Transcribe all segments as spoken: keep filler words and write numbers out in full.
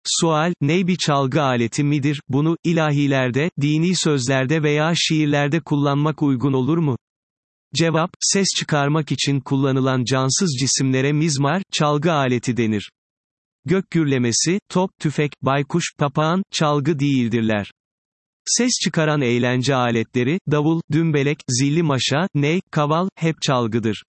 Sual, ney bir çalgı aleti midir, bunu, ilahilerde, dini sözlerde veya şiirlerde kullanmak uygun olur mu? Cevap, ses çıkarmak için kullanılan cansız cisimlere mizmar, çalgı aleti denir. Gök gürlemesi, top, tüfek, baykuş, papağan, çalgı değildirler. Ses çıkaran eğlence aletleri, davul, dümbelek, zilli maşa, ney, kaval, hep çalgıdır.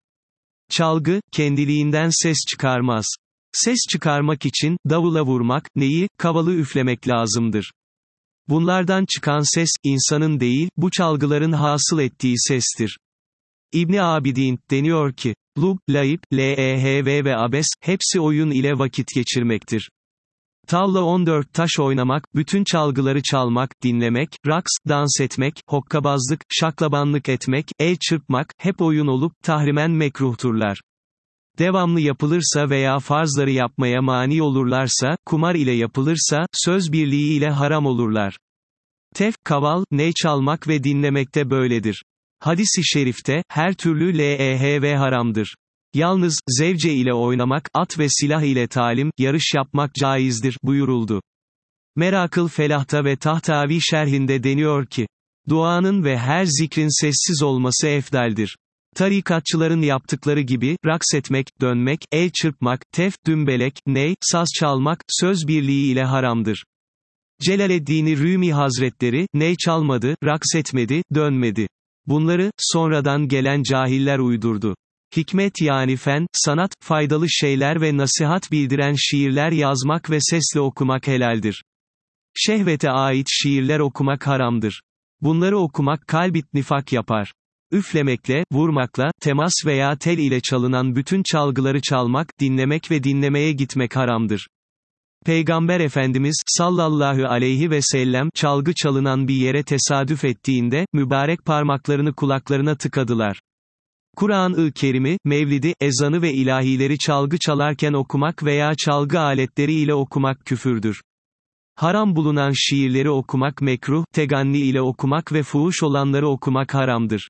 Çalgı, kendiliğinden ses çıkarmaz. Ses çıkarmak için, davula vurmak, neyi, kavalı üflemek lazımdır. Bunlardan çıkan ses, insanın değil, bu çalgıların hasıl ettiği sestir. İbni Abidin, deniyor ki, lub, laib, lehv ve abes, hepsi oyun ile vakit geçirmektir. Tavla on dört taş oynamak, bütün çalgıları çalmak, dinlemek, raks, dans etmek, hokkabazlık, şaklabanlık etmek, el çırpmak, hep oyun olup, tahrimen mekruhturlar. Devamlı yapılırsa veya farzları yapmaya mani olurlarsa, kumar ile yapılırsa, söz birliği ile haram olurlar. Tef, kaval, ney çalmak ve dinlemekte böyledir. Hadis-i şerifte, her türlü lehv haramdır. Yalnız, zevce ile oynamak, at ve silah ile talim, yarış yapmak caizdir, buyuruldu. Merakıl Felah'ta ve Tahtavi şerhinde deniyor ki, duanın ve her zikrin sessiz olması efdaldir. Tarikatçıların yaptıkları gibi, raks etmek, dönmek, el çırpmak, tef, dümbelek, ney, saz çalmak, söz birliği ile haramdır. Celaleddin Rumi Hazretleri, ney çalmadı, raks etmedi, dönmedi. Bunları, sonradan gelen cahiller uydurdu. Hikmet yani fen, sanat, faydalı şeyler ve nasihat bildiren şiirler yazmak ve sesle okumak helaldir. Şehvete ait şiirler okumak haramdır. Bunları okumak kalbit nifak yapar. Üflemekle, vurmakla, temas veya tel ile çalınan bütün çalgıları çalmak, dinlemek ve dinlemeye gitmek haramdır. Peygamber Efendimiz, sallallahu aleyhi ve sellem, çalgı çalınan bir yere tesadüf ettiğinde, mübarek parmaklarını kulaklarına tıkadılar. Kur'an-ı Kerim'i, mevlidi, ezanı ve ilahileri çalgı çalarken okumak veya çalgı aletleri ile okumak küfürdür. Haram bulunan şiirleri okumak mekruh, teganni ile okumak ve fuhuş olanları okumak haramdır.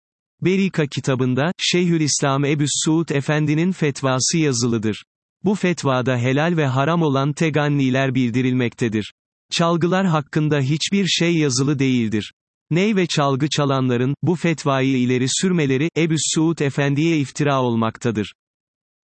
Berika kitabında, Şeyhülislam Ebu Suud Efendi'nin fetvası yazılıdır. Bu fetvada helal ve haram olan teganniler bildirilmektedir. Çalgılar hakkında hiçbir şey yazılı değildir. Ney ve çalgı çalanların, bu fetvayı ileri sürmeleri, Ebu Suud Efendi'ye iftira olmaktadır.